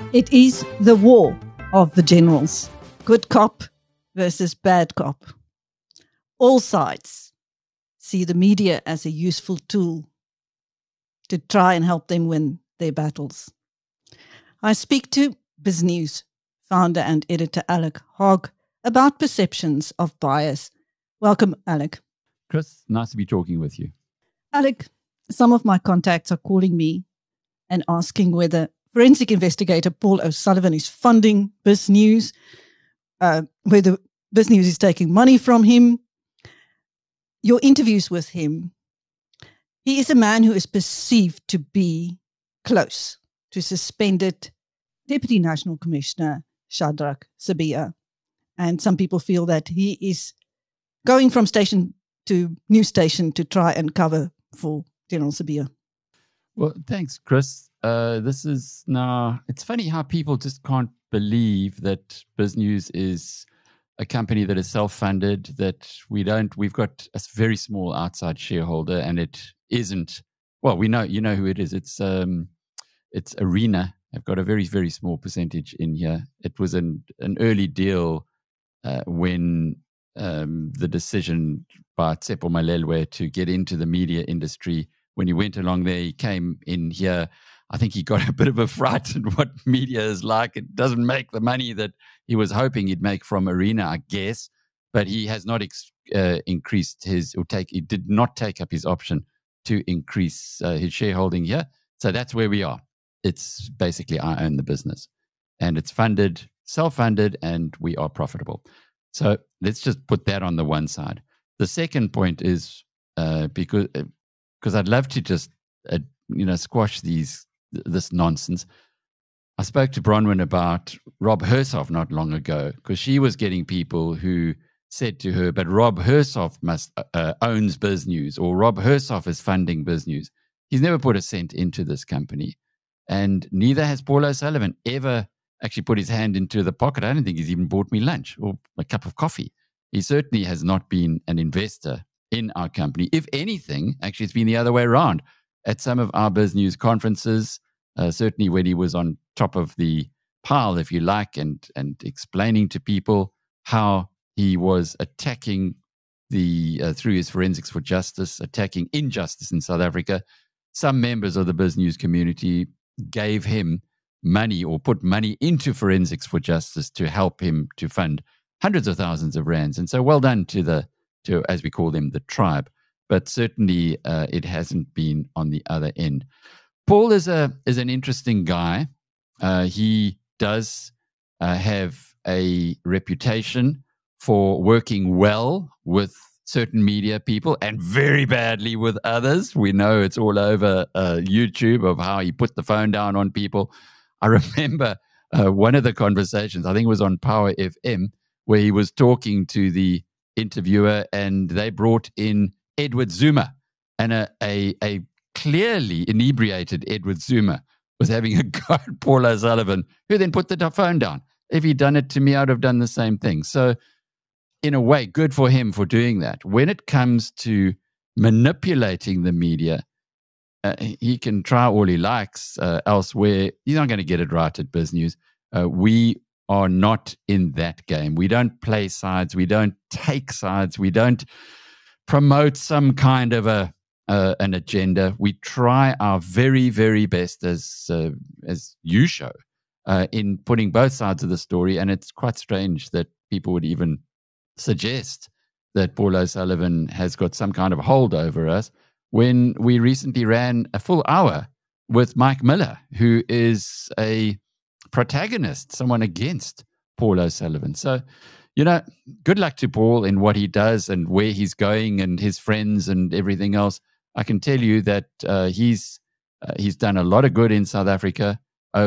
It is the war of the generals. Good cop versus bad cop. All sides see the media as a useful tool to try and help them win their battles. I speak to BizNews founder and editor Alec Hogg about perceptions of bias. Welcome, Alec. Chris, nice to be talking with you. Alec, some of my contacts are calling me and asking whether forensic investigator Paul O'Sullivan is funding BizNews, whether BizNews is taking money from him. Your interviews with him, he is a man who is perceived to be close to suspended Deputy National Commissioner Shadrack Sibiya. And some people feel that he is going from station to news station to try and cover for General Sibiya. Well, thanks, Chris. It's funny how people just can't believe that BizNews is a company that is self-funded, that we've got a very small outside shareholder, and it isn't, well, you know who it is. It's Arena. I've got a very, very small percentage in here. It was an early deal when the decision by Tsepo Malelwe to get into the media industry, when he went along there, he came in here. I think he got a bit of a fright at what media is like. It doesn't make the money that he was hoping he'd make from Arena, I guess. But he has not increased he did not take up his option to increase his shareholding here. So that's where we are. It's basically I own the business. And it's funded, self-funded, and we are profitable. So let's just put that on the one side. The second point is because I'd love to just squash this nonsense. I spoke to Bronwyn about Rob Hersov not long ago, because she was getting people who said to her, but Rob Hersov owns BizNews, or Rob Hersov is funding BizNews. He's never put a cent into this company. And neither has Paul O'Sullivan ever actually put his hand into the pocket. I don't think he's even bought me lunch or a cup of coffee. He certainly has not been an investor in our company. If anything, actually, it's been the other way around. At some of our BizNews conferences, certainly when he was on top of the pile, if you like, and explaining to people how he was attacking through his Forensics for Justice, attacking injustice in South Africa, some members of the BizNews community gave him money or put money into Forensics for Justice to help him to fund hundreds of thousands of rands. And so well done to as we call them, the tribe. But certainly it hasn't been on the other end. Paul is an interesting guy. He does have a reputation for working well with certain media people and very badly with others. We know it's all over YouTube of how he put the phone down on people. I remember one of the conversations, I think it was on Power FM, where he was talking to the interviewer and they brought in Edward Zuma, and a clearly inebriated Edward Zuma was having a go at Paul O'Sullivan, who then put the phone down. If he'd done it to me, I'd have done the same thing. So in a way, good for him for doing that. When it comes to manipulating the media, he can try all he likes elsewhere. He's not going to get it right at BizNews. We are not in that game. We don't play sides. We don't take sides. We don't promote some kind of an agenda. We try our very, very best, as you show, in putting both sides of the story. And it's quite strange that people would even suggest that Paul O'Sullivan has got some kind of hold over us, when we recently ran a full hour with Mike Miller, who is a protagonist, someone against Paul O'Sullivan. So, good luck to Paul in what he does and where he's going and his friends and everything else. I can tell you that he's done a lot of good in South Africa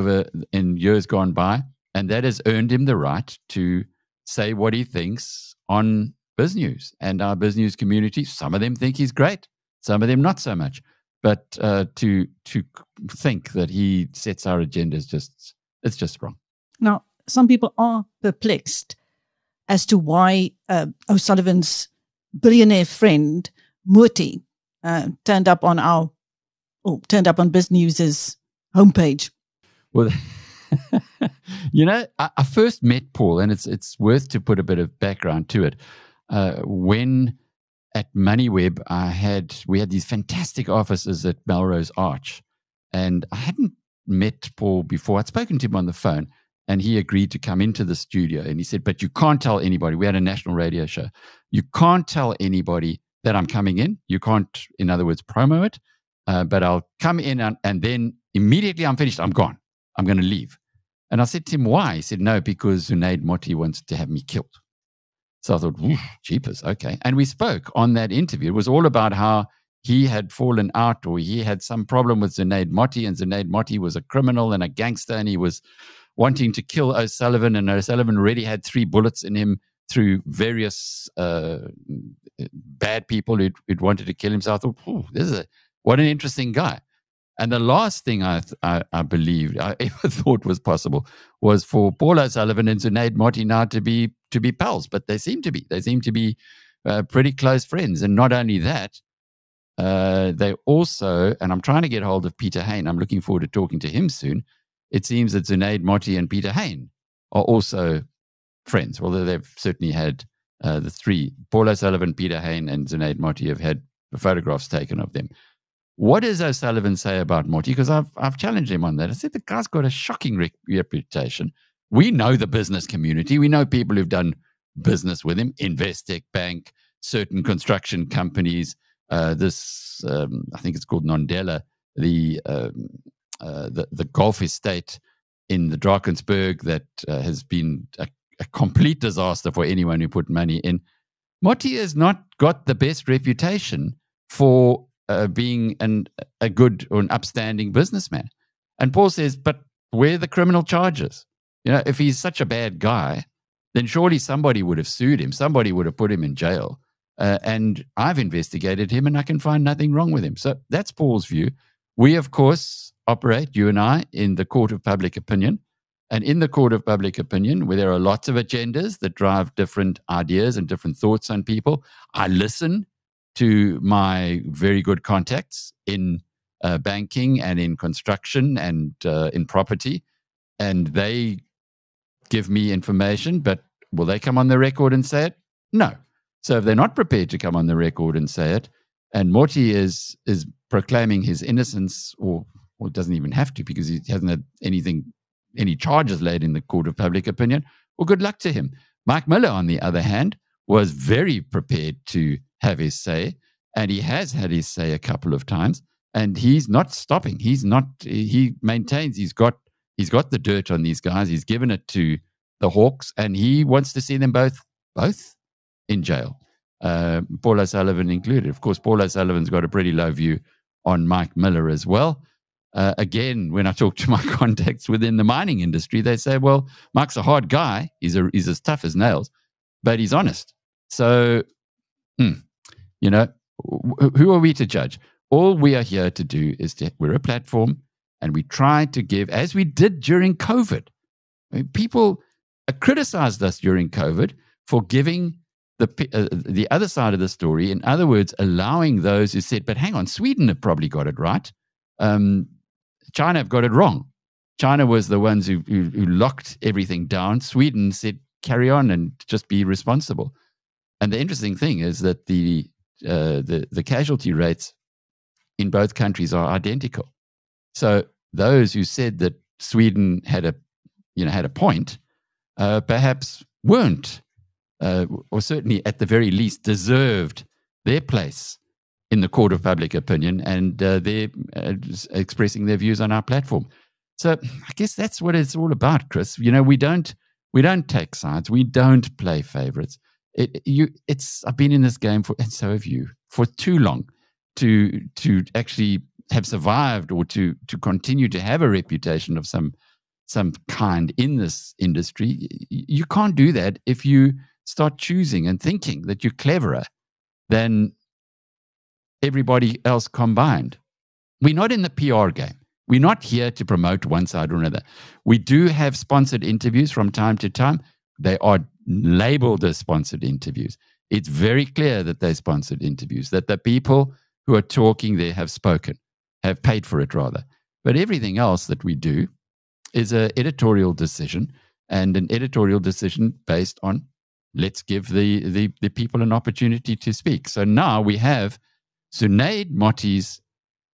in years gone by, and that has earned him the right to say what he thinks on BizNews and our BizNews community. Some of them think he's great, some of them not so much. But to think that he sets our agenda it's just wrong. Now, some people are perplexed as to why O'Sullivan's billionaire friend Mooti turned up on BizNews's homepage. Well, I first met Paul, and it's worth to put a bit of background to it. When at MoneyWeb, we had these fantastic offices at Melrose Arch, and I hadn't met Paul before. I'd spoken to him on the phone, and he agreed to come into the studio. And he said, "But you can't tell anybody." We had a national radio show. "You can't tell anybody that I'm coming in. You can't, in other words, promo it. But I'll come in, and then immediately I'm finished. I'm gone. I'm going to leave." And I said to him, "Why?" He said, "No, because Zunaid Motti wants to have me killed." So I thought, jeepers, okay. And we spoke on that interview. It was all about how he had fallen out, or he had some problem with Zunaid Motti, and Zunaid Motti was a criminal and a gangster, and he was wanting to kill O'Sullivan, and O'Sullivan already had 3 bullets in him through various bad people who'd wanted to kill him. So I thought, what an interesting guy. And the last thing I believed, I ever thought was possible, was for Paul O'Sullivan and Zunaid Motti now to be pals. But they seem to be. They seem to be pretty close friends. And not only that, they also, and I'm trying to get hold of Peter Hain. I'm looking forward to talking to him soon. It seems that Zunaid Motti and Peter Hain are also friends, although they've certainly had the 3, Paul O'Sullivan, Peter Hain, and Zunaid Motti have had photographs taken of them. What does O'Sullivan say about Motti? Because I've challenged him on that. I said, the guy's got a shocking reputation. We know the business community. We know people who've done business with him, Investec Bank, certain construction companies. I think it's called Nondela, the golf estate in the Drakensberg that has been a complete disaster for anyone who put money in. Motti has not got the best reputation for being a good or an upstanding businessman. And Paul says, but where are the criminal charges? If he's such a bad guy, then surely somebody would have sued him. Somebody would have put him in jail. And I've investigated him, and I can find nothing wrong with him. So that's Paul's view. We, of course, operate, you and I, in the court of public opinion. And in the court of public opinion, where there are lots of agendas that drive different ideas and different thoughts on people, I listen to my very good contacts in banking and in construction and in property, and they give me information, but will they come on the record and say it? No. So if they're not prepared to come on the record and say it, and Motti is proclaiming his innocence, or doesn't even have to because he hasn't had any charges laid in the court of public opinion, well, good luck to him. Mike Miller, on the other hand, was very prepared to have his say, and he has had his say a couple of times, and he's not stopping. He maintains he's got the dirt on these guys. He's given it to the Hawks, and he wants to see them both in jail. Paul O'Sullivan included. Of course, Paul O'Sullivan's got a pretty low view on Mike Miller as well. Again, when I talk to my contacts within the mining industry, they say, well, Mike's a hard guy. He's as tough as nails, but he's honest. So, who are we to judge? All we are here to do is we're a platform, and we try to give, as we did during COVID. People criticized us during COVID for giving the other side of the story. In other words, allowing those who said, but hang on, Sweden have probably got it right. China have got it wrong. China was the ones who locked everything down. Sweden said, carry on and just be responsible. And the interesting thing is that the casualty rates in both countries are identical. So those who said that Sweden had a point, perhaps weren't, or certainly at the very least deserved their place in the court of public opinion, and they're expressing their views on our platform. So I guess that's what it's all about, Chris. We don't take sides. We don't play favorites. I've been in this game and so have you, for too long to actually have survived or to continue to have a reputation of some kind in this industry. You can't do that if you start choosing and thinking that you're cleverer than everybody else combined. We're not in the PR game. We're not here to promote one side or another. We do have sponsored interviews from time to time. They are labeled as sponsored interviews. It's very clear that they're sponsored interviews, that the people who are talking there have spoken, have paid for it rather. But everything else that we do is an editorial decision, and an editorial decision based on let's give the people an opportunity to speak. So now we have Zunaid Motti's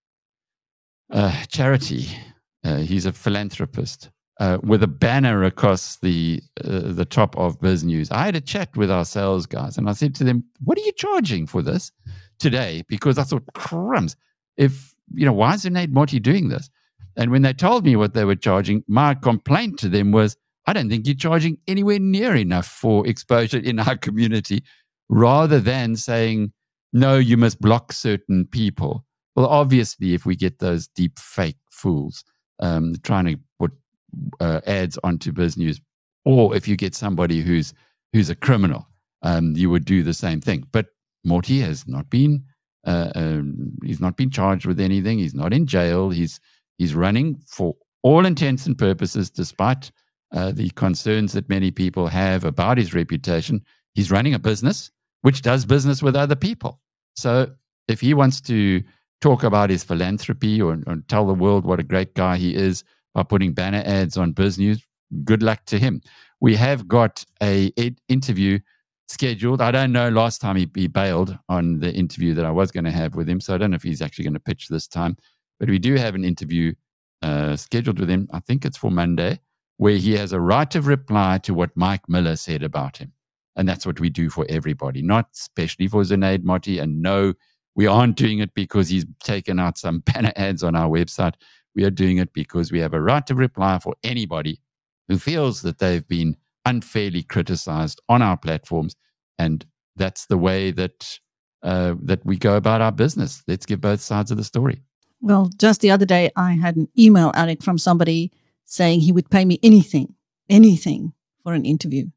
charity. He's a philanthropist with a banner across the top of BizNews. I had a chat with our sales guys, and I said to them, "What are you charging for this today?" Because I thought, crumbs, why is Zunaid Motti doing this? And when they told me what they were charging, my complaint to them was, I don't think you're charging anywhere near enough for exposure in our community, rather than saying, no, you must block certain people. Well, obviously, if we get those deep fake fools trying to put ads onto BizNews, or if you get somebody who's a criminal, you would do the same thing. But Motti has not been he's not been charged with anything. He's not in jail. He's running for all intents and purposes, despite the concerns that many people have about his reputation. He's running a business which does business with other people. So if he wants to talk about his philanthropy or tell the world what a great guy he is by putting banner ads on BizNews, good luck to him. We have got an interview scheduled. I don't know, last time he bailed on the interview that I was going to have with him, so I don't know if he's actually going to pitch this time. But we do have an interview scheduled with him. I think it's for Monday, where he has a right of reply to what Mike Miller said about him. And that's what we do for everybody, not especially for Zunaid Motti. And no, we aren't doing it because he's taken out some banner ads on our website. We are doing it because we have a right of reply for anybody who feels that they've been unfairly criticized on our platforms. And that's the way that we go about our business. Let's give both sides of the story. Well, just the other day, I had an email, Alec, from somebody saying he would pay me anything for an interview.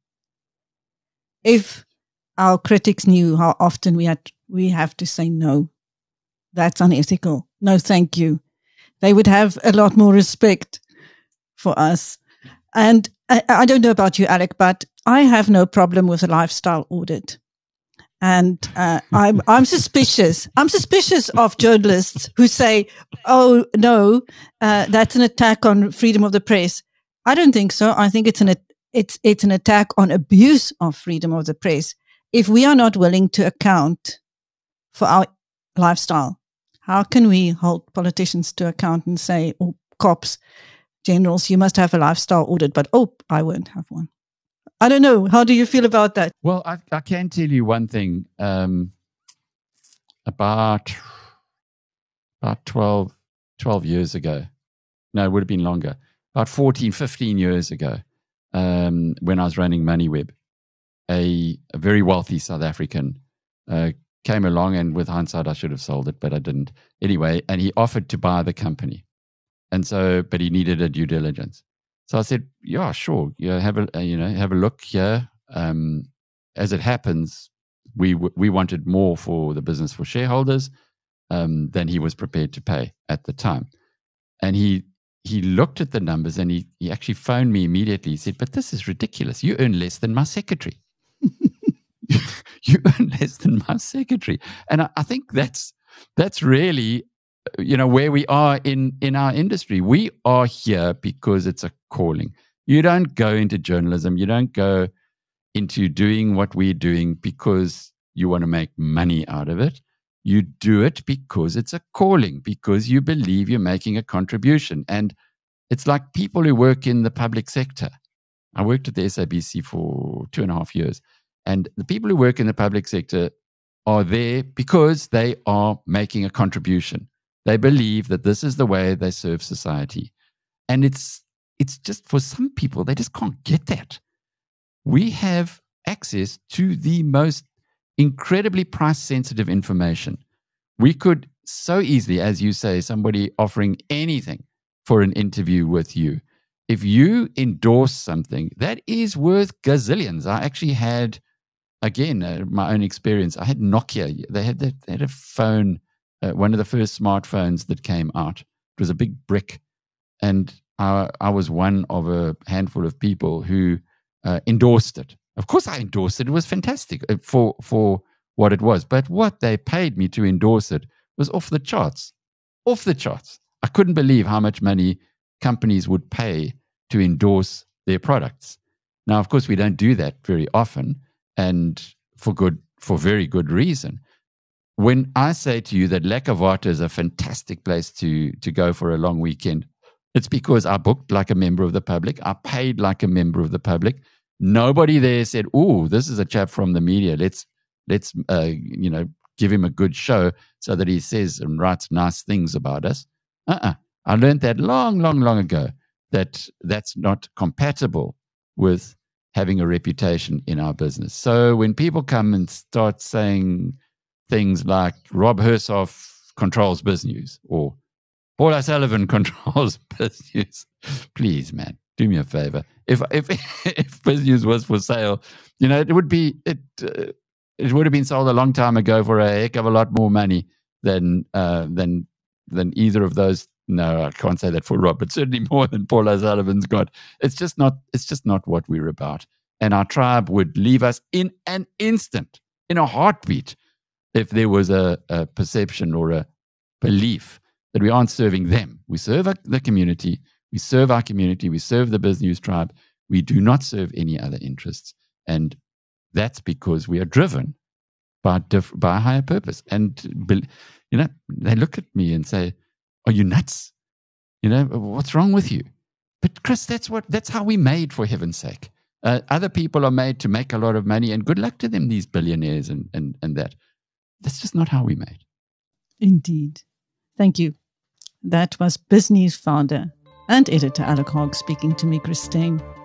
If our critics knew how often we have to say no, that's unethical. No, thank you. They would have a lot more respect for us. And I don't know about you, Alec, but I have no problem with a lifestyle audit. And I'm suspicious. I'm suspicious of journalists who say, "Oh no, that's an attack on freedom of the press." I don't think so. I think it's an attack on abuse of freedom of the press. If we are not willing to account for our lifestyle, how can we hold politicians to account and say, "Oh, cops, generals, you must have a lifestyle audit," but I won't have one. I don't know. How do you feel about that? Well, I can tell you one thing. About 12 years ago, no, it would have been longer, about 14, 15 years ago, when I was running MoneyWeb, a very wealthy South African came along, and with hindsight, I should have sold it, but I didn't. Anyway, and he offered to buy the company. And so, but he needed a due diligence. So I said, yeah, sure. Have a look here. As it happens, we wanted more for the business for shareholders than he was prepared to pay at the time. And he looked at the numbers, and he actually phoned me immediately. He said, "But this is ridiculous. You earn less than my secretary." You earn less than my secretary. And I think that's really, where we are in our industry. We are here because it's a calling. You don't go into journalism. You don't go into doing what we're doing because you want to make money out of it. You do it because it's a calling, because you believe you're making a contribution. And it's like people who work in the public sector. I worked at the SABC for 2.5 years. And the people who work in the public sector are there because they are making a contribution. They believe that this is the way they serve society. And it's just, for some people, they just can't get that. We have access to the most incredibly price-sensitive information. We could so easily, as you say, somebody offering anything for an interview with you. If you endorse something, that is worth gazillions. I actually had, again, my own experience. I had Nokia. They had a phone, one of the first smartphones that came out. It was a big brick. And I was one of a handful of people who endorsed it. Of course I endorsed it. It was fantastic for what it was. But what they paid me to endorse it was off the charts. Off the charts. I couldn't believe how much money companies would pay to endorse their products. Now, of course, we don't do that very often, and for very good reason. When I say to you that Lekker Water is a fantastic place to go for a long weekend, it's because I booked like a member of the public. I paid like a member of the public. Nobody there said, "Oh, this is a chap from the media. Let's give him a good show so that he says and writes nice things about us." I learned that long ago, that's not compatible with having a reputation in our business. So when people come and start saying things like Rob Hersov controls BizNews or Paul O'Sullivan controls BizNews, please, man, do me a favor. If BizNews was for sale, it would have been sold a long time ago for a heck of a lot more money than either of those. No, I can't say that for Rob, but certainly more than Paul O'Sullivan's got. It's just not what we're about. And our tribe would leave us in an instant, in a heartbeat, if there was a perception or a belief that we aren't serving them. We serve the community. We serve our community. We serve the BizNews tribe. We do not serve any other interests. And that's because we are driven by a higher purpose. And, they look at me and say, "Are you nuts? What's wrong with you?" But Chris, that's how we made, for heaven's sake. Other people are made to make a lot of money, and good luck to them, these billionaires and that. That's just not how we made. Indeed. Thank you. That was BizNews founder and editor Alec Hogg speaking to me, Chris Steyn.